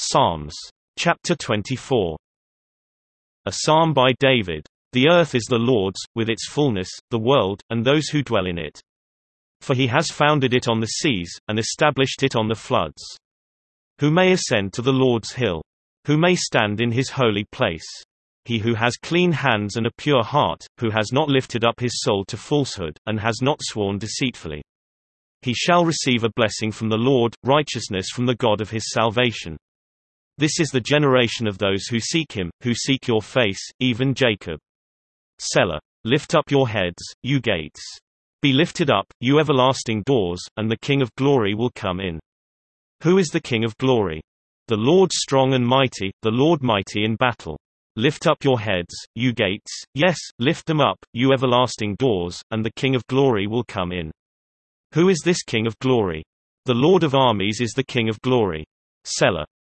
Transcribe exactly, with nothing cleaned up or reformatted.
Psalms. Chapter twenty-four. A psalm by David. The earth is the Lord's, with its fullness, the world, and those who dwell in it. For he has founded it on the seas, and established it on the floods. Who may ascend to the Lord's hill? Who may stand in his holy place? He who has clean hands and a pure heart, who has not lifted up his soul to falsehood, and has not sworn deceitfully. He shall receive a blessing from the Lord, righteousness from the God of his salvation. This is the generation of those who seek him, who seek your face, even Jacob. Selah. Lift up your heads, you gates. Be lifted up, you everlasting doors, and the King of glory will come in. Who is the King of glory? The Lord strong and mighty, the Lord mighty in battle. Lift up your heads, you gates, yes, lift them up, you everlasting doors, and the King of glory will come in. Who is this King of glory? The Lord of armies is the King of glory. Selah.